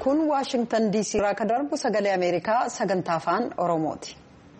kun Washington DC irraa kan darbu sagalee Ameerikaa sagantaa afaan Oromooti.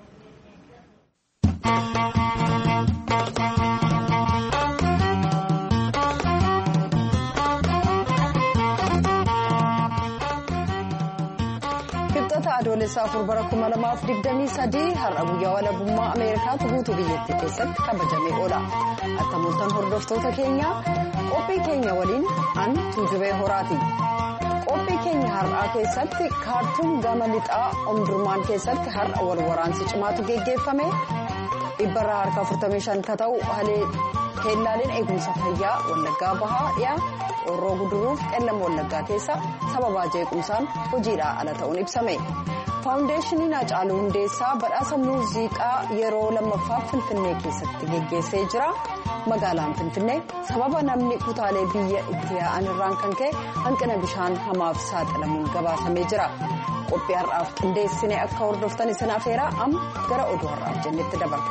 Adoolessa 2023 har'a guyyaa walabummaa Ameerikaatti guutuu biyyattii keessatti kabajamee oola. Attamoltan hordoftoota keenya qophii keenya waliin an Tuujubee Horaati. Qophii keenya har'aa keessatti kaartuum gama lixaa Omdurmaan keessatti har'a wal waraansi cimaatu geggeeffame. Dhibbarraa harka 45 ka ta'u keellaaleen eegumsa fayyaa Wallaggaa Bahaa dhiyaa Orroo Guduruuf Qellam Wallaggaa keessa sababa jeequmsaan hojiidhaa ala ta'uun ibsame. Faawundeeshiniin Haacaaluu Hundeessaa badhaasa muuziqaa yeroo lammaffaaf Finfinnee keessatti geggeessee jira. Magaalaan Finfinnee sababa namni kutaalee biyya itti yaa'an irraan kan ka'e hanqina bishaan hamaaf saaxilamuun gabaasamee jira. Qophii har'aaf qindeessine akka hordoftan isin afeeraa amma gara oduu har'aaf jennetti dabarra.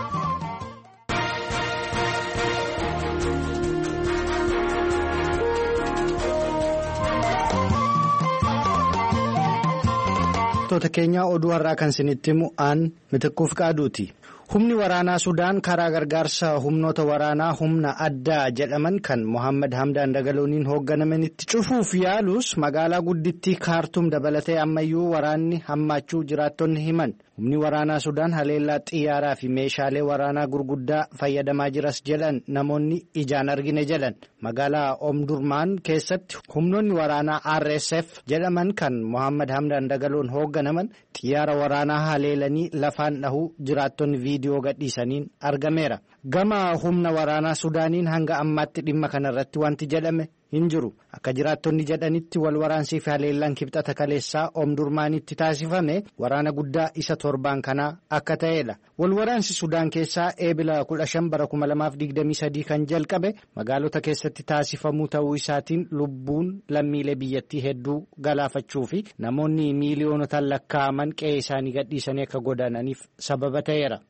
Toota keenya oduu har'aa kan isinitti himu aan Mitiquuf Qaaduuti. Humni waraanaa Sudaan karaa gargaarsa humnoota waraanaa humna addaa jedhaman kan Mohaammed Hamdaan Dagalooniin hoogganaman itti cufuuf yaalus magaalaa guddittii Kaartuum dabalatee ammayyuu waraanni hammaachuu jiraattonni himan. Humni waraanaa Sudaan haleellaa xiyyaaraa fi meeshaalee waraanaa gurguddaa fayyadamaa jiras jedhan namoonni ijaan argine jedhan. Magaalaa Omdurmaan keessatti humnoonni waraanaa RSF jedhaman kan Mohaammed Hamdaan Dagaloon hoogganaman xiyyaara waraanaa haleelanii lafaan dhahuu jiraattonni viidiyoo gadhiisaniin argameera. Gama humna waraanaa Sudaaniin hanga ammaatti dhimma kanarratti wanti jedhame hin jiru. Akka jiraattonni jedhanitti wal waraansii fi haleellaan kibxata kaleessaa Omdurmaanitti taasifame waraana guddaa isa torbaan kanaa akka ta'edha. Wal waraansi Sudaan keessaa eebila 15 bara 2023 kan jalqabe magaalota keessatti taasifamuu ta'uu isaatiin lubbuun lammiilee biyyattii hedduu galaafachuu fi namoonni miiliyoonotaan lakkaa'aman qe'ee isaanii gadhiisanii akka godaananiif sababa ta'eera.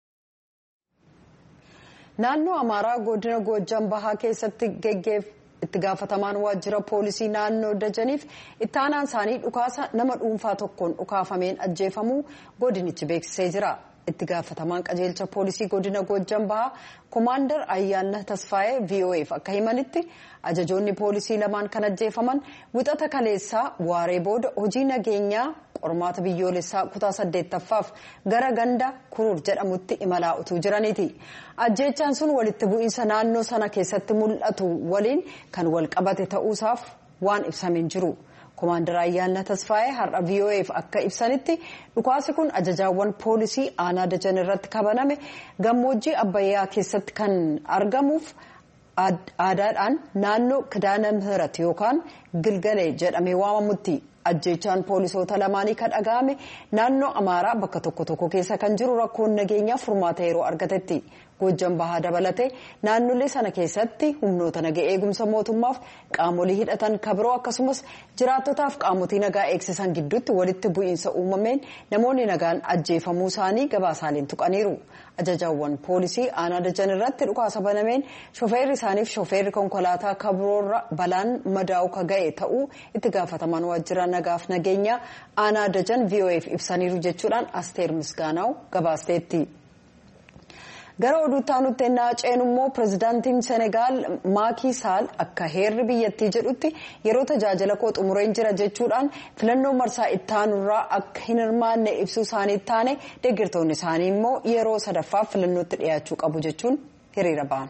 Naannoo Amaaraa godina Goojjam Bahaa keessatti itti gaafatamaan waajjira poolisii naannoo Dajaniif itti aanaan isaanii dhukaasa nama dhuunfaa tokkoon dhukaafameen ajjeefamuu godinichi beeksisee jira. Itti gaafatamaan qajeelcha poolisii godina Goojjam Bahaa Komaandar Ayyaanna Tasfaayee VOA'f akka himanitti ajajoonni poolisii lamaan kan ajjeefaman wixata kaleessaa waaree booda hojii nageenyaa qormaata biyyoolessaa kutaa 8ffaaf gara ganda Kuruur jedhamutti imalaa utuu jiraniiti. Ajjeechaan sun walitti bu'iinsa naannoo sana keessatti mul'atu waliin kan wal qabate ta'uusaaf waan ibsameen jiru. Komaandar Ayyaanna Tasfaayee har'a VOA'f akka ibsanitti dhukaasi kun ajajaawwan poolisii aanaa Dajan irratti kabaname gammoojjii Abbayyaa keessatti kan argamuuf aadaadhaan naannoo Kidaana Mihirat yookaan Gilgalee jedhamee waamamutti. Ajjeechaan poolisoota lamaanii kan dhaga'ame naannoo Amaaraa bakka tokko tokko keessa kan jiru rakkoon nageenyaa furmaata yeroo argatetti. Goojjam Bahaa dabalatee naannolee sana keessatti humnoota nagaa eegumsa mootummaaf qaamolee hidhatan kabiroo akkasumas jiraattotaaf qaamotii nagaa eegsisan gidduutti walitti bu'iinsa uumameen namoonni nagaan ajjeefamuu isaanii gabaasaaleen tuqaniiru. Ajajaawwan poolisii aanaa Dajan irratti dhukaasa banameen shofeerri isaaniif shofeerri konkolaataa kabiroorra balaan madaa'u ka ga'e ta'uu itti gaafatamaan waajjira nagaaf nageenyaa aanaa Dajan VOA'f ibsaniiru jechuudhaan Asteer Misgaanaw gabaasteetti. Gara oduutti aanutti ceenu immoo pirezidaantiin Senegaal Maakii Saal akka heerri biyyattii jedhutti yeroo tajaajila koo xumureen jira jechuudhaan filannoo marsaa itti aanurraa akka hin hirmaanne ibsuu isaanii taane deeggartoonni isaanii immoo yeroo sadaffaaf filannootti dhiyaachuu qabu jechuun hiriira ba'an.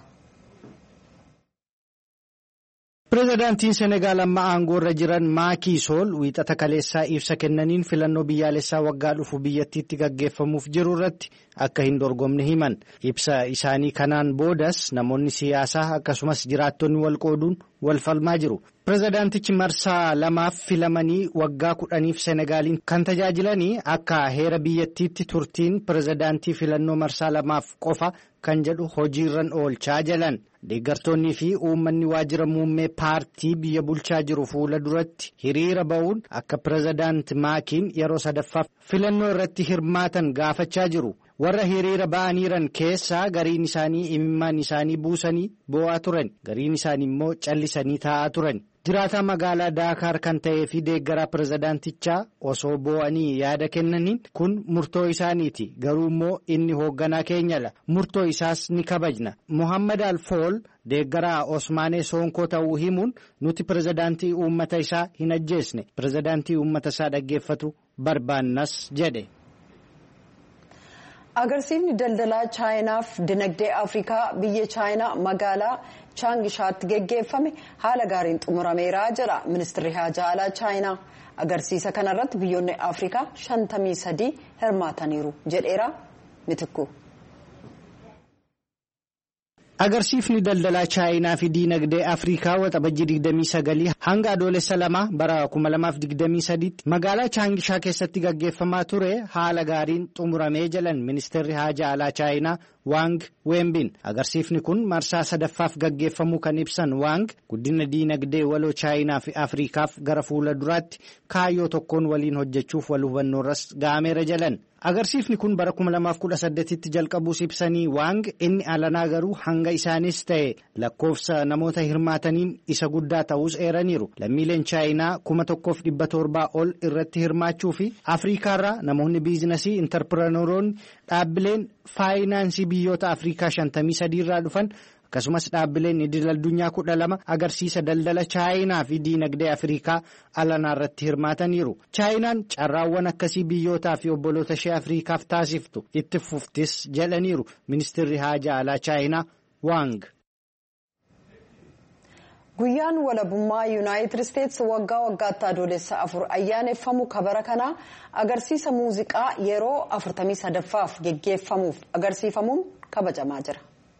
Pirezidaantiin Senegaal amma aangoorra jiran Maakii Saal wiixata kaleessaa ibsa kennaniin filannoo biyyaalessaa waggaa dhufu biyyattiitti gaggeeffamuuf jiru irratti akka hin dorgomne himan. Ibsa isaanii kanaan boodas namoonni siyaasaa akkasumas jiraattonni wal qooduun wal falmaa jiru. Pirezidaantichi marsaa lamaaf filamanii waggaa 10f Senegaaliin kan tajaajilanii akka heera biyyattiitti turtiin pirezidaantii filannoo marsaa lamaaf qofa kan jedhu hojiirran oolchaa jalan. Deeggartoonnii fi uummanni waajjira muummee paartii biyya bulchaa jiru fuula duratti hiriira ba'uun akka pirezidaanti Maakiin yeroo sadaffaaf filannoo irratti hirmaatan gaafachaa jiru. Warra hiriira ba'aniiran keessaa gariin isaanii imimmaan isaanii buusanii boo'aa turan. Gariin isaanii immoo callisanii taa'aa turan. Jiraataa magaalaa Daakaar kan ta'ee fi deeggaraa pirezidaantichaa osoo boo'anii yaada kennaniin kun murtoo isaaniiti. Garuu immoo inni hoogganaa keenyadha. Murtoo isaas ni kabajna. Muhammad Alfool deeggaraa Osmaanee Soonkoo ta'uu himuun nuti pirezidaantii uummata isaa hin ajjeesne. Pirezidaantii uummata isaa dhaggeeffatu barbaannas jedhe. Agarsiifni daldalaa Chaayinaaf dinagdee Afrikaa biyya Chaayinaa magaalaa Chaangishaatti geggeeffame haala gaariin xumurameera jedha ministeerri haajaa alaa Chaayinaa. Agarsiisa kanarratti biyyoonni Afrikaa 53 hirmaataniiru jedheera Mitikku. Agarsiifni daldalaa Chaayinaa fi diinagdee Afrikaa waxabajjii 29 hanga adoolessa 2 bara 2023 magaalaa Chaangishaa keessatti gaggeeffamaa ture haala gaariin xumuramee jedhan ministeerri haajaa alaa Chaayinaa Wang Wenbin. Agarsiifni kun marsaa sadaffaaf gaggeeffamuu kan ibsan Wang guddina diinagdee waloo Chaayinaa fi Afrikaaf gara fuula duraatti kaayyoo tokkoon waliin hojjechuuf wal hubannoorras ga'ameera jedhan. Agarsiifni kun bara 2018tti jalqabuus ibsanii Wang inni alanaa garuu hanga isaanis ta'e lakkoofsa namoota hirmaataniin isa guddaa ta'us eeraniiru. Lammiileen Chaayinaa 1,700 ol irratti hirmaachuu fi Afrikaarraa namoonni biizinasii intarpirenooroonni dhaabbileen faayinaansii biyyoota Afrikaa 53 irraa dhufan akkasumas dhaabbileen idil addunyaa 12 agarsiisa daldala Chaayinaa fi diinagdee Afrikaa alanaa irratti hirmaataniiru. Chaayinaan carraawwan akkasii biyyootaa fi obboloota ishee Afrikaaf taasiftu itti fuftis jedhaniiru ministeerri haajaa alaa Chaayinaa Wang. Guyyaan walabummaa Yuunaayitid Isteetsi waggaa waggaatti adoolessa 4 ayyaaneffamu kabara kana agarsiisa muuziqaa yeroo 43ffaaf geggeeffamuuf agarsiifamuun kabajamaa jira.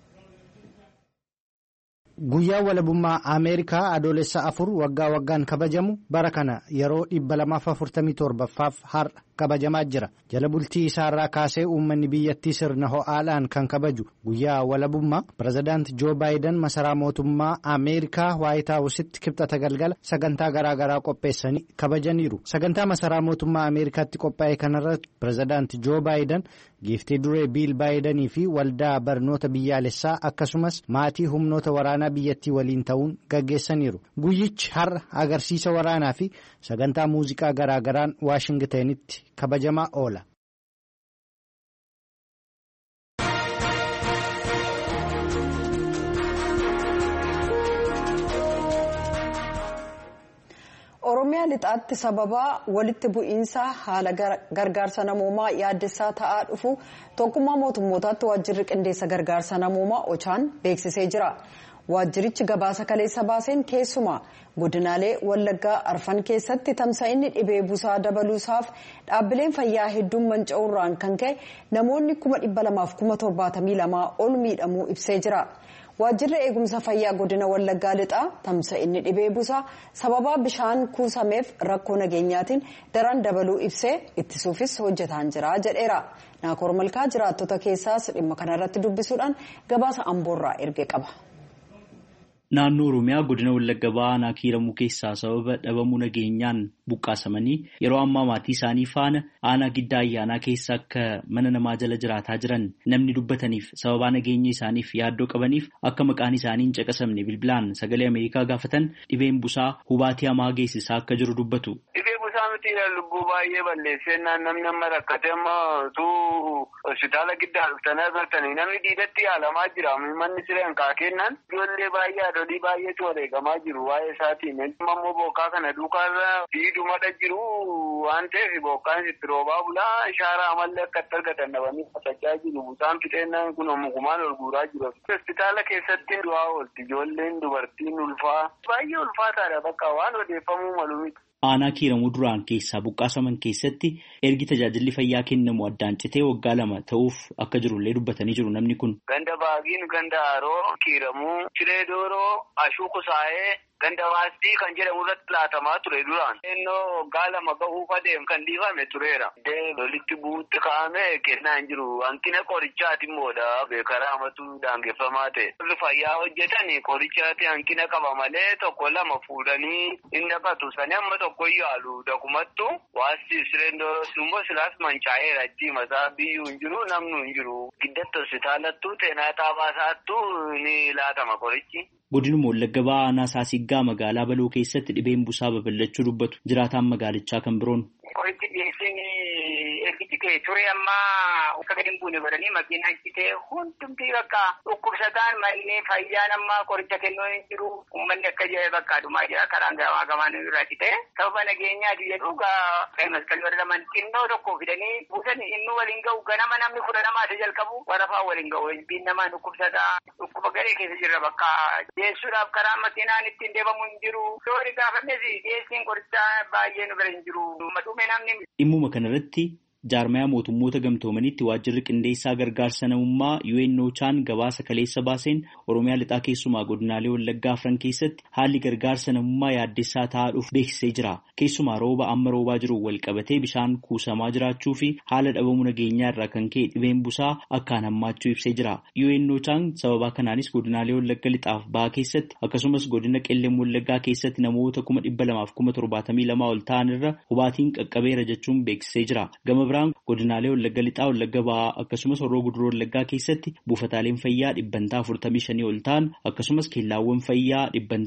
Guyyaan walabummaa Ameerikaa adoolessa 4 waggaa waggaan kabajamu bara kana yeroo 247ffaaf har'a kabajamaa jira. Jala bultii isaarraa kaasee uummanni biyyattii sirna ho'aadhaan kan kabaju guyyaa walabummaa pirezidaant Joo Baayiden masaraa mootummaa Ameerikaa Waayit Haawusitti kibxata galgala sagantaa garaagaraa qopheessanii kabajaniiru. Sagantaa masaraa mootummaa Ameerikaatti qophaa'e kanarratti pirezidaant Joo Baayiden giiftii duree Biil Baayidanii fi waldaa barnoota biyyaalessaa akkasumas maatii humnoota waraanaa biyyattii waliin ta'uun gaggeessaniiru. Guyyichi har'a agarsiisa waraanaa fi sagantaa muuziqaa garaagaraan Waashingitanitti kabajamaa oola. Oromiyaa lixaatti sababa walitti bu'iinsa haala gargaarsa namoomaa yaaddessaa ta'aa dhufu tokkummaa mootummootaatti waajjirri qindeessa gargaarsa namoomaa Ochaan beeksisee jira. Waajjirichi gabaasa kaleessa baaseen keessumaa godinaalee Wallaggaa Arfan keessatti tamsa'inni dhibee busaa dabaluusaaf dhaabbileen fayyaa hedduun manca'uurraan kan ka'e namoonni 272,072 ol miidhamuu ibsee jira. Waajjirri eegumsa fayyaa godina Wallaggaa lixaa tamsa'inni dhibee busaa sababa bishaan kuusameef rakkoo nageenyaatiin daran dabaluu ibsee ittisuufis hojjetaa jira jedheera. Naakoor Malkaa jiraattota keessaas dhimma kanarratti dubbisuudhaan gabaasa Amboorraa erge qaba. Naannoo Oromiyaa godina Wallagga Baanaa kiiramuu keessaa sababa dhabamuu nageenyaan buqqaasamanii yeroo ammaa maatii isaanii faana aanaa giddaa ayyaanaa keessa akka mana namaa jala jiraataa jiran namni dubbataniif sababaa nageenya isaaniif yaaddoo qabaniif akka maqaan isaanii hin caqasamne bilbilaan sagalee Ameerikaa gaafatan dhibeen busaa hubaatii hamaa geessisaa akka jiru dubbatu. Lubbuu baay'ee balleessennaan namni amma rakkate amma utuu hospitaala giddaa dhuftanii agartanii namni diidatti yaalamaa jira. Manni sireen kaakennaan ijoollee baay'ee haadholii baay'eetu wareegamaa jiru waa'ee isaatiin. Ammoo bokkaa kana duukaarra fiidumadha jiru waan ta'eef bokkaan itti roobaa bulaa ishaaraa amallee akka itti argatan dhabanii qotachaa jiru. Busaan fixeennaan kun mukumaan ol guuraa jiru. Hospitaala keessatti du'aa oolti ijoolleen dubartiin ulfaa baay'ee ulfaataadha bakka waan odeeffamuu malu miti. Aanaa kiiramuu duraan keessaa buqqaasaman keessatti ergi tajaajilli fayyaa kennamu addaan citee waggaa 2 ta'uuf akka jirullee dubbatanii jiru namni kun. Ganda Baagiin, Ganda Haroo, Kiiramuu, Ciree Dooroo, Ashuu Kusaayee, Ganda Waastii kan jedhamu irratti laatamaa ture duraan. Ennoo waggaa 2 gahuuf adeem kan dhiifame tureera. Lolitti bu'uutti kaa'ame kennaa hin jiru. Hanqina qorichaati immoodha beekaraa amatu daangeffamaa ta'e. Fayyaa hojjetanii qorichaati hanqina qaba malee 1-2 fuudhanii hin dhaqatu. Sani amma tokko yaalu dakumattu waastii Cireen Dooroo immoo silaas mancaa'eera achi masaa biyyuu hin jiru namnu hin jiru. Giddatti hospitaalattuu xeenaa xaabaasaattuu ni laatama qorichi. Godinuma Wallagga Ba'aa aanaa Saasiggaa magaalaa Baloo keessatti dhibeen busaa babal'achuu dubbatu jiraataan magaalichaa kan biroon. Qorichi dhiyeessiin ergichi kee ture ammaa akka gadi hin buune godhanii makiinaa itti hundumti bakka dhukkubsataan manneen fayyaan ammaa qoricha kennuu hin jiru uummanni akka jedhe bakka dhumaa jira karaan gamaa gamaan irraa cite sababa nageenyaati jedhu maskalii warra laman xinnoo tokko fidanii buusanii inni waliin ga'u ganama namni fudhanamaa isa jalqabu warafaa waliin ga'u biin namaa dhukkubsataa dhukkuba garee keessa jirra bakka dhiyeessuudhaaf karaa makiinaan ittiin deemamu hin jiru yoori gaafannes dhiyeessiin qorichaa baay'ee nu bira hin jiru. Dhimmuma kanarratti jaarmayaa mootummoota gamtoomaniitti waajjirri qindeessaa gargaarsa namummaa UNOChaan gabaasa kaleessa baaseen Oromiyaa lixaa keessumaa godinaalee Wallaggaa afran keessatti haalli gargaarsa namummaa yaaddessaa ta'aa dhufu beeksisee jira. Keessumaa rooba amma roobaa jiru wal qabatee bishaan kuusamaa jiraachuu fi haala dhabamuu nageenyaa irraa kan ka'e dhibeen busaa akkaan hammaachuu ibsee jira. UNOChaan sababa kanaanis godinaalee Wallagga lixaaf bahaa keessatti akkasumas godina Qellem Wallaggaa keessatti namoota 272,072 ol ta'an irra hubaatiin qaqqabeera jechuun beeksisee jira. Godinaalee Wallagga lixaa Wallagga Ba'aa akkasumas Horroo Guduroo Wallaggaa keessatti buufataaleen fayyaa 45 ol ta'an akkasumas keellaawwan fayyaa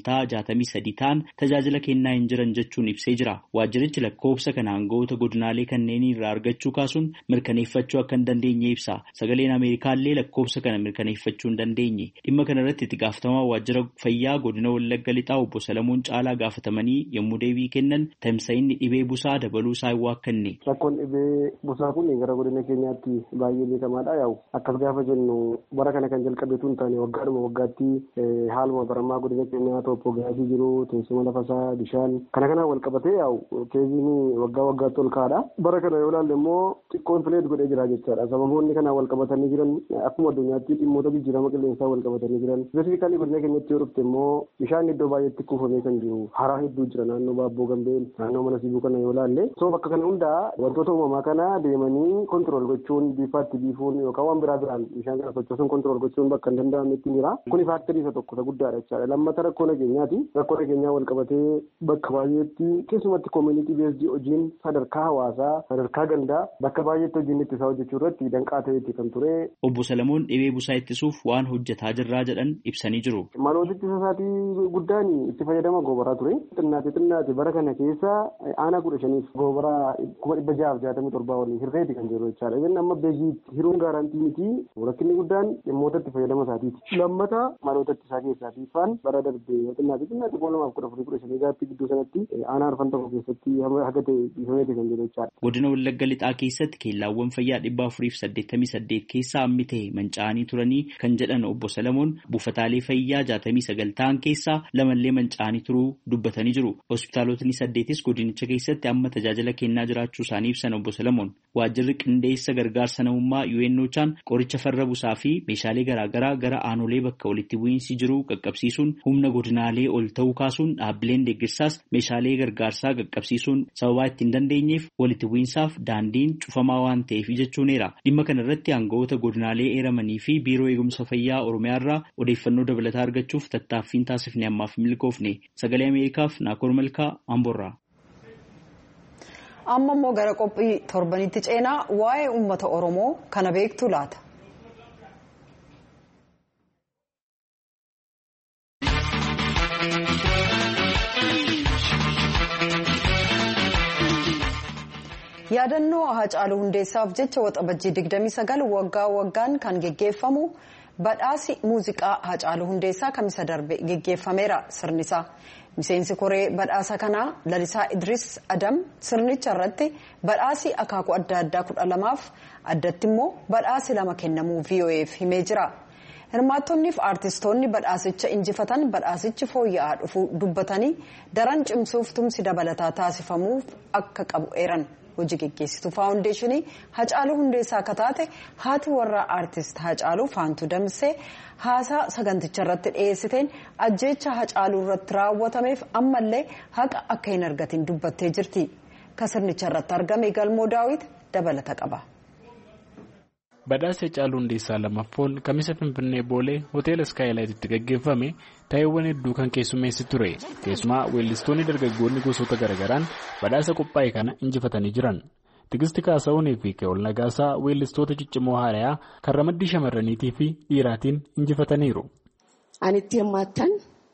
63 ta'an tajaajila kennaa hin jiran jechuun ibsee jira. Waajjirichi lakkoofsa kana aangawoota godinaalee kanneenii irraa argachuu kaasuun mirkaneeffachuu akka hin dandeenye ibsa. Sagaleen Ameerikaallee lakkoofsa kana mirkaneeffachuu hin dandeenye. Dhimma kanarratti itti gaafatamaa waajjira fayyaa godina Wallagga lixaa obbo Salamuun Caalaa gaafatamanii yommuu deebii kennan tamsa'inni dhibee busaa dabaluu isaa hin waakkanne. Busaa kun gara godina keenyaatti baay'ee beekamaadha. Yaa'u akkas gaafa jennu bara kana kan jalqabeetu hin taane waggaadhuma waggaatti haaluma baramaa godina keenyaa tooppoogiraafii jiru teessuma lafasaa bishaan kana wal qabatee yaa'u keeziin waggaa waggaatti ol kaadha. Bara kana yoo ilaalle immoo xiqqoon fileet godhee jira jechaadha. Sababoonni kana wal qabatanii jiran akkuma addunyaatti dhimmoota jijjiirama qilleensaa wal qabatanii jiran. Ispeesifikaalii godina keenyatti yoo dhufte immoo bishaan iddoo baay'eetti kuufamee kan jiru haraa hedduu jira naannoo Baabboo Gambeen naannoo mana Sibuu kana yoo ilaalle. So bakka kana hundaa wantoota uumamaa kana deemanii kontirool gochuun bifaatti biifuun yookaan waan biraan bishaan kana sochoosuun kontirool gochuun bakka hin danda'amnetti jira. Kuni faaktarii isa tokko guddaadha jechaadha. Lammata rakkoo nageenyaati. Rakkoo nageenyaa wal qabatee bakka baay'eetti keessumatti koomunitii beesdii hojiin sadarkaa hawaasaa sadarkaa gandaa bakka baay'eetti hojiin ittisaa hojjechuu irratti danqaa ta'etti kan ture. Obbo Salamuun dhibee busaa ittisuuf waan hojjetaa jirraa jedhan ibsanii jiru. Maloota ittisa isaatii guddaan itti fayyadama goobaraa ture. Xinnaate bara kana keessa aanaa 15 goobaraa 667 waliin hirreeti kan jiru jechaadha. Inni amma beekii hiruun gaarantii miti rakkinni guddaan dhimmoota itti fayyadama isaatiiti. Lammata maloota ittisaa keessaatii faan bara darbee xinnaate 2014 gaatti gidduu sanatti aanaa arfan tokko keessatti haga ta'e dhiifameeti kan jiru jechaadha. Godina Wallagga lixaa keessatti keellaawwan fayyaa 488 keessaa hammi ta'e manca'anii turanii kan jedhan obbo Salamoon buufataalee fayyaa 69 ta'an keessaa lamallee manca'anii turuu dubbatanii jiru. Hospitaalotni 8 godinicha keessatti amma tajaajila kennaa jiraachuu isaanii ibsan obbo Salamoon. Waajjirri qindeessa gargaarsa namummaa UNOChaan qoricha farra busaa fi meeshaalee garaagaraa gara aanolee bakka walitti bu'iinsi jiru qaqqabsiisuun humna godinaalee ol ta'uu kaasuun dhaabbileen deeggarsaas meeshaalee gargaarsaa qaqqabsiisuun sababaa ittiin dandeenyeef walitti bu'iinsaaf daandiin cufamaa waan ta'eef jechuuneera. Dhimma kanarratti aangawoota godinaalee eeramanii fi biiroo eegumsa fayyaa Oromiyaarraa odeeffannoo dabalataa argachuuf tattaaffiin taasifne ammaaf milkoofne. Sagalee Ameerikaaf Naakoor Malkaa Amboorraa. Amma immoo gara qophii torbanitti ceenaa waa'ee uummata Oromoo kana beektu laata. Yaadannoo Haacaaluu Hundeessaaf jecha waxabajjii 29 waggaa waggaan kan geggeeffamu badhaasi muuziqaa Haacaaluu Hundeessaa kamisa darbe geggeeffameera sirnisaa. Miseensi koree badhaasa kanaa Lalisaa Idris Adam sirnicha irratti badhaasii akaakuu adda addaa 12f addatti immoo badhaasi 2 kennamuu VOA'f himee jira. Hirmaattoniif aartistoonni badhaasicha injifatan badhaasichi fooyya'aa dhufuu dubbatanii daran cimsuuf tumsi dabalataa taasifamuuf akka qabu eeran. Hojii geggeessituu faawundeeshinii Haacaaluu Hundeessaa akka taate haati warraa aartist Haacaaluu Faantuu Damsee haasaa saganticha irratti dhiyeessiteen ajjeecha Haacaaluu irratti raawwatameef ammallee haqa akka hin argatin dubbattee jirti. Sirnicha irratti argame Galmoo Daawit dabalata qaba. Badhaasa Haacaaluu Hundeessaa lamaffoon kamisa Finfinnee Boolee Hoteela Skaayilaayititti gaggeeffame taa'eewwan hedduu kan keessummeessi ture. Keessumaa weellistoonni dargaggoonni gosoota garaagaraan badhaasa qophaa'e kana injifatanii jiran. Tigisti Kaasaawunii fi Keewol Nagaasaa weellistoota ciccimoo haarayaa kan ramaddii shamarraniitii fi dhiiraatiin injifataniiru. Ani itti hirmaattan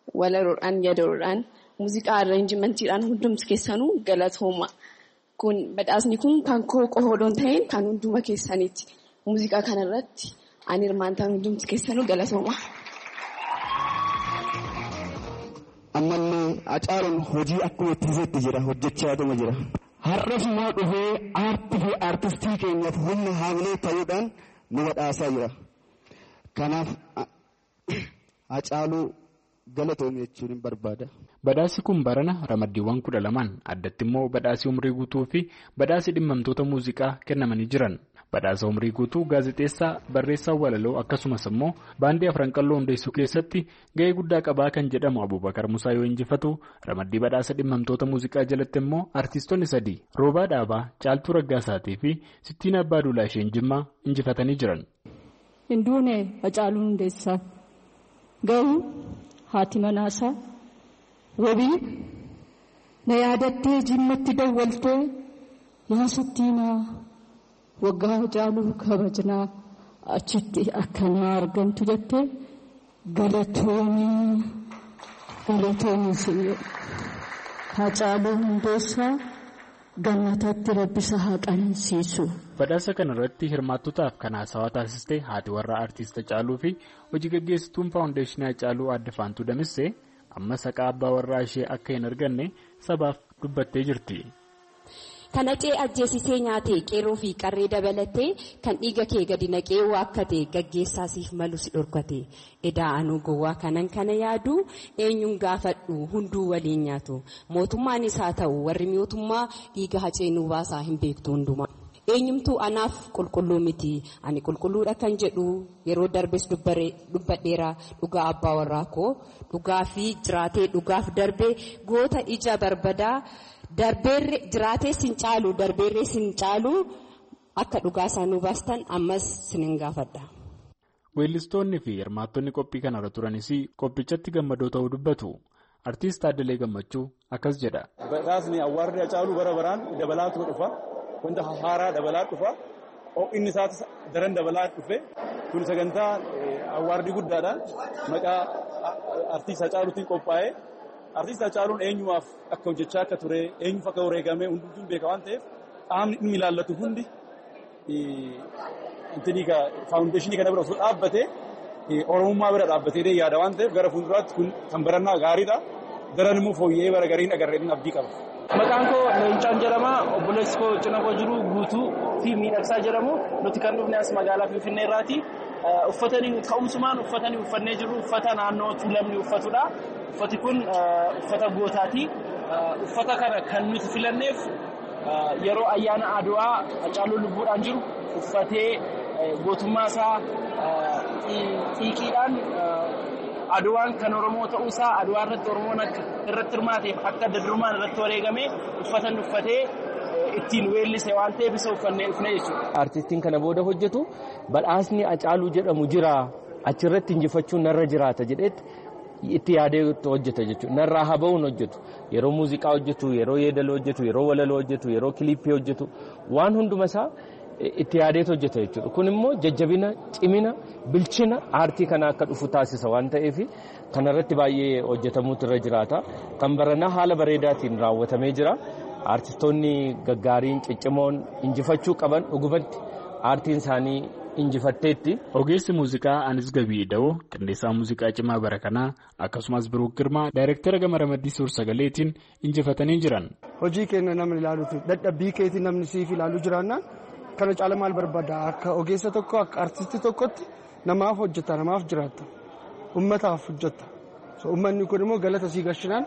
walaroodhaan yadaroodhaan muuziqaa arreenjimentiidhaan hundumti keessanuu galatooma. Kun badhaasni kun kan koo qofaadhaan ta'een kan hunduma keessaniiti. Muuziqaa kanarratti ani hirmaattan hundumti keessanuu galatooma. Ammallee Hacaaluun hojii akkuma itti jira hojjechaatuma jira. Har'as immoo dhufee aartii fi aartistii keenyaaf humna haamilee ta'uudhaan nu badhaasaa jira. Kanaaf Hacaaluu galatoome jechuun hin barbaada. Badhaasi kun barana ramaddiiwwan 12 addatti immoo badhaasii umrii guutuu fi badhaasii dhimmamtoota muuziqaa kennamanii jiran. Badhaasa umrii guutuu gaazexeessaa barreessaa walaloo akkasumas immoo baandii Afranqalloo hundeessuu keessatti ga'ee guddaa qabaa kan jedhamu Abubakar Musaa yoo injifatu ramaddii badhaasa dhimmamtoota muuziqaa jalatti immoo artiistonni 3 Roobaa Dhaabaa, Caaltuu Raggaasaatii fi Sittiin Abbaa Duulaa isheen Jimmaa injifatanii jiran. Hinduunee Hacaaluu Hundeessaa Ga'uu haati manaasaa Wabii na yaadattee Jimmatti dawwaltee yaa Sittiinaa waggaa Hacaaluu kabajnaa achitti akkanaa argamtu jettee galatoomii Hacaaluu Hundeessaa gannatatti rabbisa haa qanansiisu. Badhaasa kanarratti hirmaattotaaf kan haasawaa taasiste haati warraa artiist Hacaaluu fi hojii gaggeessituun faawundeeshinii Hacaaluu Aadde Faantuu Damissee amma saqaa abbaa warraa ishee akka hin arganne sabaaf dubbattee jirti. Kan hacee ajjeesisee nyaatee qeerroo fi qarree dabalatee kan dhiiga kee gadi naqee waakkate gaggeessaasiif malus dhorkate edaa anuu gowwaa kanan kana yaadu eenyuun gaafadhu hunduu waliin nyaatu mootummaanis haa ta'u warri mootummaa dhiiga hacee nu baasaa hin beektu hundumaa. Eenyumtuu anaaf qulqulluu miti ani qulqulluudha kan jedhu yeroo darbes dubbadheera dhugaa abbaa warraa koo dhugaa fi jiraatee dhugaaf darbee goota ija barbadaa darbeerre jiraatee sin caalu darbeerre sin caalu akka dhugaa isaanii baastan ammas sinin gaafadha. Weellistoonni fi hirmaattonni qophii kanarra turanis qophichatti gammadoo ta'uu dubbatu. Artiist Addalee Gammachuu akkas jedha. Badhaasni awwaarri Hacaaluu bara baraan dabalaatu dhufa. Wanta haaraa dabalaa dhufa. Inni isaas daran dabalaa dhufe. Kun sagantaa awwaarri guddaadha. Maqaa artiist Hacaaluutiin qophaa'ee. Artiist Hacaaluun eenyumaaf akka hojjechaa akka ture, eenyuuf akka wareegamee hundumtuun beeka waan ta'eef qaamni inni ilaallatu hundi faawundeeshinii kana bira osoo dhaabbatee Oromummaa bira dhaabbatee yaada waan ta'eef gara fuulduraatti kun kan barannaa gaariidha. Daran immoo fooyya'ee bara gariin agarreen abdii qaba. Maqaan koo Leencaan jedhama. Obboleessi koo cina koo jiru Guutuu fi Miidhagsaa jedhamu. Nuti kan dhufne as magaalaa Finfinnee irraati. Uffatanii ka'umsumaan uffannee jiru uffata naannoo Tuulamni uffatudha. Uffati kun uffata gootaati. Uffata kana kan nuti filanneef yeroo ayyaana Adwaa Hacaaluu lubbuudhaan jiru uffatee gootummaa isaa xiiqiidhaan Adwaan kan Oromoo ta'uu isaa Adwaa irratti Oromoon irratti hirmaateef akka dadurmaan irratti wareegamee uffatee ittiin weellise waan ta'eef isa uffannee dhufne jechuudha. Artistiin kana booda hojjetu badhaasni Hacaaluu jedhamu jira achirratti injifachuun narra jiraata jedhetti itti yaadee hojjeta jechuudha. Narraa haba'uun hojjetu yeroo muuziqaa hojjetu yeroo yeedaloo hojjetu yeroo walaloo hojjetu yeroo kiliippii hojjetu waan hunduma isaa itti yaadeet hojjeta jechuudha. Kun immoo jajjabina, cimina, bilchina aartii kana akka dhufu taasisa waan ta'eef kanarratti baay'ee hojjetamuutu irra jiraata. Kan baranaa haala bareedaatiin raawwatamee jira. Aartistoonni gaggaariin ciccimoon injifachuu qaban dhugumatti aartiin isaanii injifatteetti. Ogeessi muuziqaa Anis Gabii Da'oo qindeessaa muuziqaa cimaa bara kanaa akkasumas Biruuk Girmaa daayireektara gama ramaddii suur-sagaleetiin injifatanii jiran. Hojii keenya namni ilaaluuti dadhabbii keetii namni siif ilaaluu jiraannaan kana caala maal barbaada akka ogeessa tokko akka artistii tokkotti namaaf hojjeta namaaf jiraatta ummataaf hojjeta ummanni kun immoo galata sii gashinaan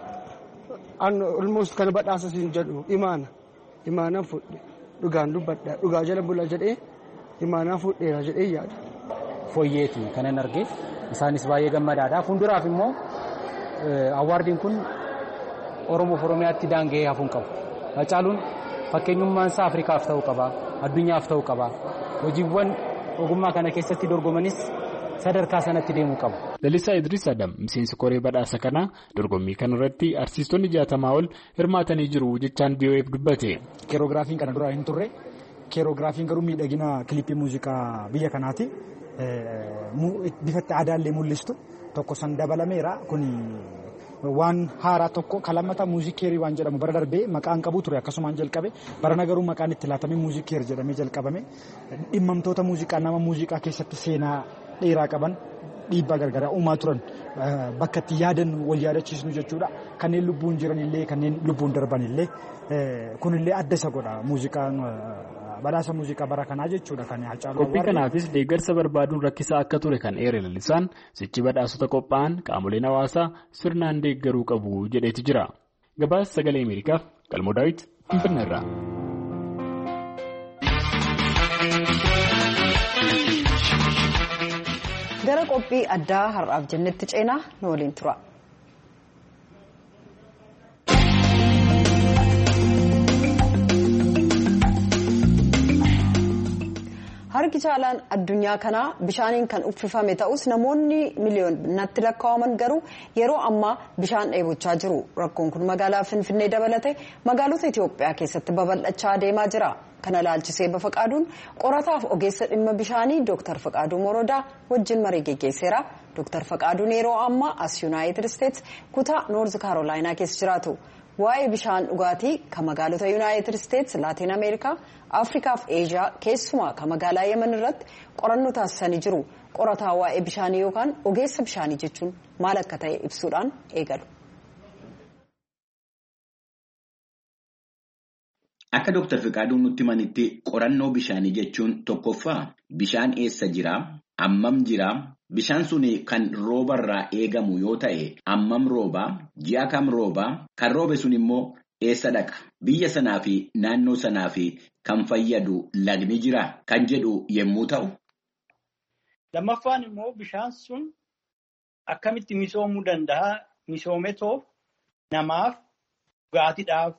almost kana badhaasa siin jedhu imaana fudhe dhugaan dubbadha dhugaa jala bula jedhee imaanaa fudheera jedhee yaada. Fooyyeeti kanan arge isaanis baay'ee gammadaadha. Fuulduraaf immoo awwaardiin kun Oromoof Oromiyaatti daanga'ee hafuun qabu. Hacaaluun fakkeenyummaan isaa Afrikaaf ta'uu qaba, addunyaaf ta'uu qaba. Hojiiwwan ogummaa kana keessatti dorgomanis sadarkaa sanatti deemuu qabu. Lalisaa Idris Adam miseensi koree badhaasa kanaa dorgommii kanarratti artiistonni 60 ol hirmaatanii jiru jechaan BOF dubbate. Keerogiraafiin kana dura hin turre. Keerogiraafiin garuu miidhagina kilippii muuziqaa biyya kanaati. Bifatti aadaallee mul'istu tokko san dabalameera kun waan haaraa tokko kalamata muuziikeerii waan jedhamu bara darbee maqaan qabu ture akkasumaan jalqabe barana garuu maqaan itti laatamee muuziikeer jedhamee jalqabame dhimmamtoota muuziqaa nama muuziqaa keessatti seenaa dheeraa qaban dhiibbaa gargaraa uumaa turan bakka itti yaadannu wal yaadachiisnu jechuudha kanneen lubbuun jiranillee kanneen lubbuun darbanillee kunillee adda isa godha muuziqaan badhaasa muuziqaa bara kanaa jechuudha kan Hacaaluu. Qophii kanaafis deeggarsa barbaaduun rakkisaa akka ture kan eere lalisaan sichi badhaasota qophaa'an qaamoleen hawaasaa sirnaan deeggaruu qabu jedheeti jira. Gabaasa sagalee Ameerikaaf Qalmoo Daawit Finfinneerraa. Gara qophii addaa har'aaf jennetti ceenaa nu waliin tura. Harki caalaan addunyaa kanaa bishaaniin kan uffifame ta'us namoonni miliyoonatti lakkaa'aman garuu yeroo ammaa bishaan dheebochaa jiru. Rakkoon kun magaalaa Finfinnee dabalatee magaalota Itoophiyaa keessatti babal'achaa deemaa jira. Kana ilaalchisee Bafaqaaduun qorataaf ogeessa dhimma bishaanii Dr. Faqaaduu Morodaa wajjin marii geggeesseera. Dr. Faqaaduun yeroo ammaa as Yuunaayitid Isteets kutaa Noorz Kaarolaayinaa keessa jiraatu. Waa'ee bishaan dhugaatii kan magaalota Yuunaayitid Isteets, Laatiin Ameerikaa, Afrikaa fi Eeshiyaa keessumaa kan magaalaa Yemen irratti qorannoo taasisanii jiru. Qorataa waa'ee bishaanii yookaan ogeessa bishaanii jechuun maal akka ta'e ibsuudhaan eegalu. Akka Dr. Fiqaaduun nutti himanitti qorannoo bishaanii jechuun tokkoffaa bishaan eessa jiraa? Ammam jiraa? Bishaan sun kan roobarraa eegamu yoo ta'e ammam roobaa? Ji'a kam roobaa? Kan roobe sun immoo eessa dhaqa? Biyya sanaa fi naannoo sanaa fi kan fayyadu lagni jiraa? Kan jedhu yommuu ta'u. Lammaffaan immoo bishaan sun akkamitti misoomuu danda'a? Misoometoo namaaf dhugaatiidhaaf.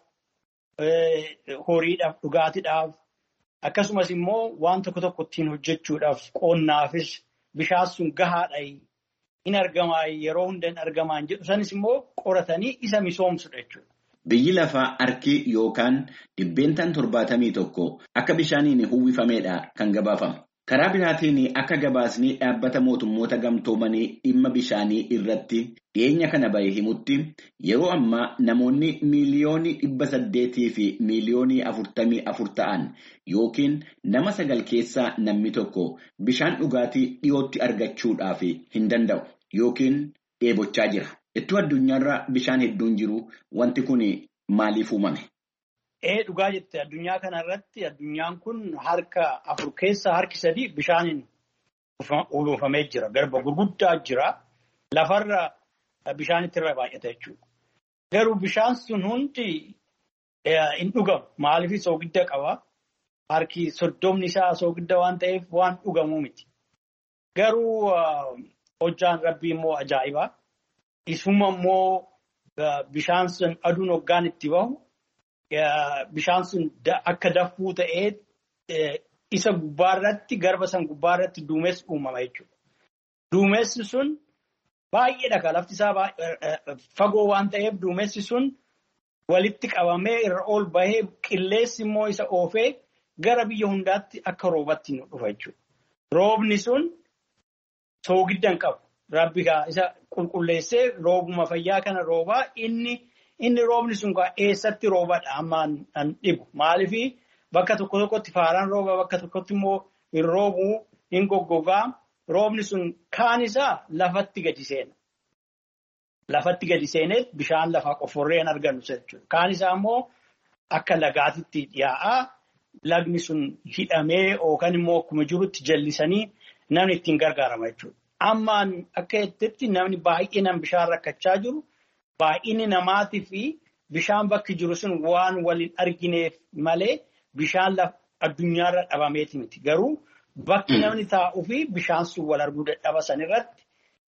Horiidhaaf dhugaatiidhaaf akkasumas immoo waan tokko tokko ittiin hojjechuudhaaf qonnaafis bishaan sun gahaadha in argamaa yeroo hunda hin argamaan jedhu sanis immoo qoratanii isa misoomsudha jechuudha. Biyyi lafaa harki yookaan dhibbeentaan 71 akka bishaaniin uwwifameedha kan gabaafamu. Karaa biraatiin akka gabaasni dhaabbata mootummoota gamtoomanii dhimma bishaanii irratti dhiyeenya kana bahe himutti yeroo ammaa namoonni miiliyoonii 800 fi miiliyoonii 44 ta'an yookiin nama 9 keessaa namni tokko bishaan dhugaatii dhiyootti argachuudhaaf hin danda'u yookiin dheebochaa jira. Iddoo addunyaarra bishaan hedduun jiru wanti kun maaliif uumame? Dhugaa jette addunyaa kanarratti addunyaan kun harka 4 keessaa harki 3 bishaaniin uwwifamee jira. Garba gurguddaa jira. Lafarra bishaanitti irra baay'ata jechuudha. Garuu bishaan sun hundi hin dhugamu. Maaliif soogidda qaba? Harki 30 isaa soogidda waan ta'eef waan dhugamuu miti. Garuu hojjaan rabbii immoo ajaa'ibaa. Isuma immoo bishaan sun aduun hoggaan itti bahu. Bishaan sun akka dafuu ta'ee isa gubbaarratti garba san gubbaarratti duumessi uumama jechuudha. Duumessi sun baay'eedha lafti isaa fagoo waan ta'eef duumessi sun walitti qabamee irra ol bahee qilleensi immoo isa oofee gara biyya hundaatti akka roobatti nu dhufa jechuudha. Roobni sun soogidda hin qabu. Rabbi isa qulqulleessee roobuma fayyaa kana roobaa inni roobni sun eessatti roobadha ammaan an dhibu. Maaliifii bakka tokko tokkotti faaraan rooba bakka tokkotti immoo hin roobuu hin goggogaa. Roobni sun kaan isaa lafatti gadi seena. Lafatti gadi seenee bishaan lafaa qofforree hin argannu jechuudha. Kaan isaa immoo akka lagaatitti dhiyaa'aa lagni sun hidhamee yookaan immoo akkuma jirutti jallisanii namni ittiin gargaarama jechuudha. Ammaan akka jettetti namni baay'inaan bishaan rakkachaa jiru. Baay'inni namaatii fi bishaan bakki jiru sun waan waliin argineef malee bishaan addunyaarra dhabameeti miti. Garuu bakki namni taa'uu fi bishaan sun wal arguu dadhaba san irratti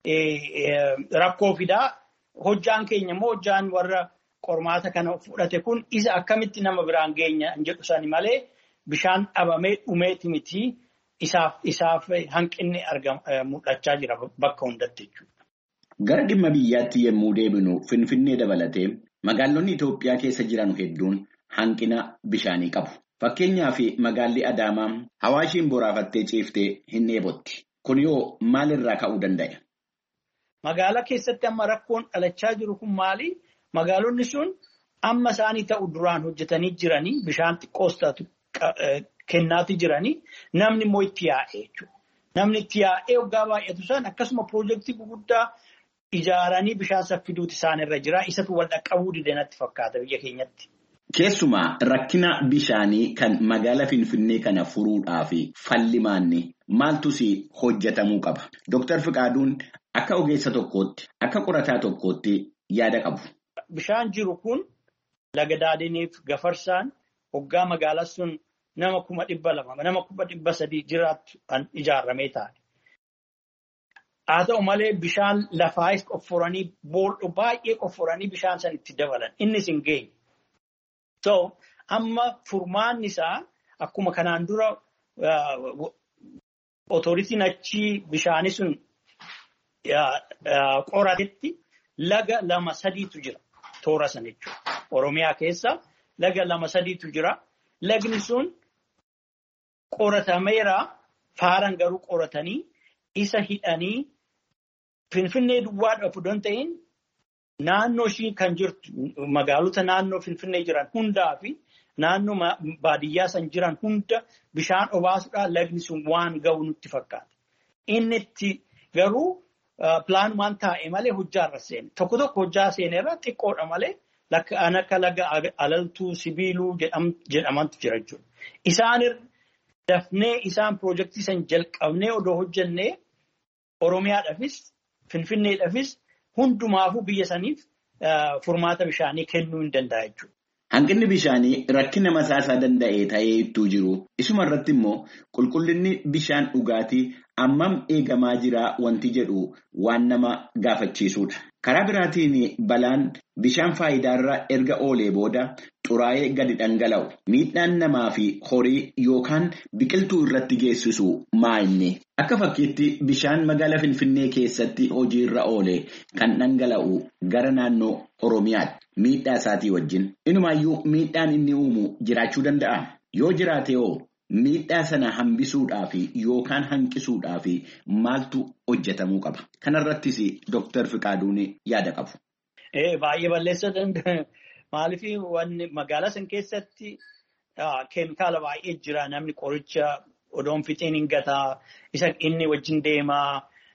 rakkoo fidaa. Hojjaan keenya immoo hojjaan warra qormaata kana fudhate kun isa akkamitti nama biraan geenya hin jedhu sani malee bishaan dhabamee dhumeeti miti isaaf hanqinni mul'achaa jira bakka hundatti jechuudha. Gara dhimma biyyaatti yommuu deebinu Finfinnee dabalatee magaalonni Itoophiyaa keessa jiran hedduun hanqina bishaanii qabu. Fakkeenyaaf magaalli Adaamaa Hawaashiin boraafattee ciiftee hin dheebotti. Kun yoo maalirraa ka'uu danda'a? Magaalaa keessatti amma rakkoon dhalachaa jiru kun maali? Magaalonni sun amma isaanii ta'u duraan hojjetanii jiranii bishaan xiqqoos taatu kennaati jiranii namni immoo itti yaa'ee jechuudha. Namni itti yaa'ee waggaa baay'atu isaan akkasuma piroojeektii gurguddaa ijaaranii bishaan saffiduuti isaan irra jira. Isatu wal dhaqqabuu dide natti fakkaata biyya keenyatti. Keessumaa rakkina bishaanii kan magaalaa Finfinnee kana furuudhaaf falli maanni maaltus hojjetamuu qaba. Dr. Fiqaaduun akka ogeessa tokkootti akka qorataa tokkootti yaada qabu. Bishaan jiru kun laga Daadeniif Gafarsaan hoggaa magaalaa sun nama 200,000 nama 300 jiraatu kan ijaarramee taa'e. Haa ta'u malee bishaan lafaayis qofforanii bool'u baay'ee qofforanii bishaan san itti dabalan innis hin geenye. So amma furmaanni isaa akkuma kanaan dura otoritiin achii bishaanii sun qoratetti laga 2-3tu jira toora san jechuudha. Oromiyaa keessa laga 2-3tu jira. Lagni sun qoratameera faaran garuu qoratanii isa hidhanii Finfinnee duwwaadhaaf don ta'in naannoo ishii kan jirtu magaalota naannoo Finfinnee jiran hundaa fi naannoo baadiyyaa san jiran hunda bishaan obaasuudhaan lagni sun waan ga'u nutti fakkaata. Inni itti garuu pilaanumaan taa'e malee hojjaarra seene. Tokko hojjaa seenerra xiqqoodha malee akka laga alaltuu sibiiluu jedhamantu jira jechuudha. Isaan dafnee isaan piroojeektii san jalqabnee odoo hojjennee Oromiyaadhaafis Finfinneedhaafis hundumaafuu biyya saniif furmaata bishaanii kennuu hin danda'a jechuudha. Hanqinni bishaanii rakkina masaasaa danda'e ta'ee ittuu jiru. Isuma irratti immoo qulqullinni bishaan dhugaatii ammam eegamaa jira wanti jedhu waan nama gaafachiisudha. Karaa biraatiin balaan bishaan faayidaarra erga oolee booda xuraa'ee gadi dhangala'u. Miidhaan namaa fi horii yookaan biqiltuu irratti geessisu maali? Akka fakkiitti bishaan magaalaa Finfinnee keessatti hojiirra oole kan dhangala'u gara naannoo Oromiyaatti. Miidhaa isaatii wajjin. Inumaayyuu miidhaan inni uumu jiraachuu danda'a. Yoo jiraate hoo miidhaa sana hambisuudhaaf yookaan hanqisuudhaaf maaltu hojjetamuu qaba? Kanarrattis Dr. Fiqaaduun yaada qabu. Baay'ee balleessa danda'a. Maaliif magaalaa san keessatti keemikaala baay'ee jira. Namni qoricha odoon fixiin hin gataa. Isa inni wajjin deemaa.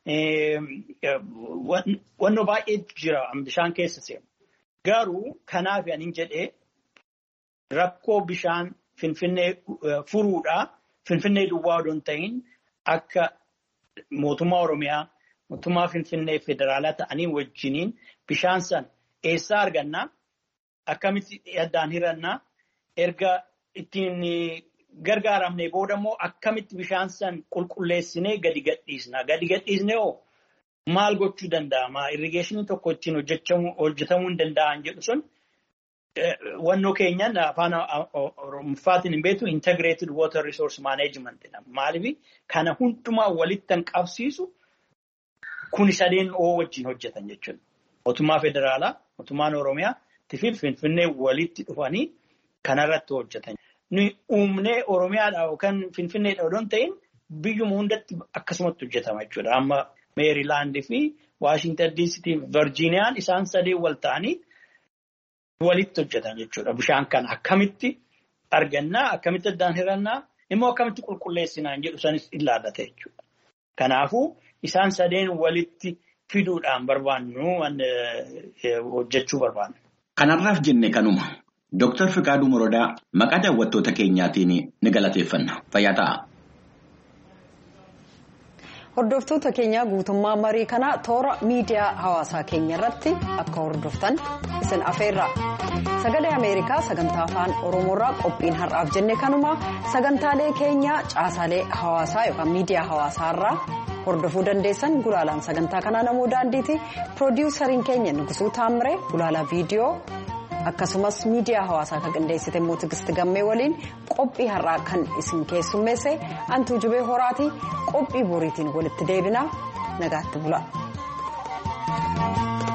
Wannoo baay'ee jira bishaan keessa seenu. Garuu kanaaf ani jedhee rakkoo bishaan Finfinnee furuudhaa Finfinnee duwwaa odoon ta'in akka mootummaa Oromiyaa mootummaa Finfinnee federaalaa ta'anii wajjiniin bishaan san eessaa argannaa akkamitti addaan hirannaa erga ittiin gargaaramnee booda immoo akkamitti bishaan san qulqulleessinee gadi gadhiisna. Gadi gadhiisnee hoo maal gochuu danda'ama? Irrigeeshinii tokko ittiin hojjetamuu hin danda'an jedhu sun wannoo keenyan afaan Oromoffaatiin hin beektu integrated water resource management jedhama. Maaliif kana hundumaa walitti kan qabsiisu kuni sadeen wajjin hojjetan jechuudha. Mootummaa federaalaa, mootummaan Oromiyaa fi Finfinnee walitti dhufanii kanarratti hojjetan. Nuyi uumnee Oromiyaadhaa yookaan Finfinneedhaa odoon ta'in biyyuma hundatti akkasumatti hojjetama jechuudha. Amma Meerilaand fi Waashintan DC fi Virgiiniyaan isaan sadeen wal ta'anii walitti hojjetan jechuudha. Bishaan kana akkamitti argannaa, akkamitti addaan hirannaa, immoo akkamitti qulqulleessinaa jedhu sanis ilaallata jechuudha. Kanaafuu isaan sadeen walitti fiduudhaan barbaannu hojjechuu barbaanna. Kanarraaf jenne kanuma. Dr. Fiqaaduu Morodaa maqaa daawwattoota keenyaatiin ni galateeffanna. Fayyaa ta'a. Hordoftoota keenya guutummaa marii kana toora miidiyaa hawaasaa keenya irratti akka hordoftan isin afeerra. Sagalee Ameerikaa sagantaa afaan Oromoorraa qophiin har'aaf jenne kanuma sagantaalee keenya caasaalee hawaasaa yookaan miidiyaa hawaasaarraa hordofuu dandeessan gulaalaan sagantaa kanaa namoo daandiiti. Piroodyuusariin keenya Nugusuu Taamiree gulaalaa viidiyoo akkasumas miidiyaa hawaasaa kan qindeessite Mootigisti Gammee waliin qophii har'aa kan isin keessummeesse Antuu Jubee Horaati. Qophii boriitiin walitti deebina nagaatti bula.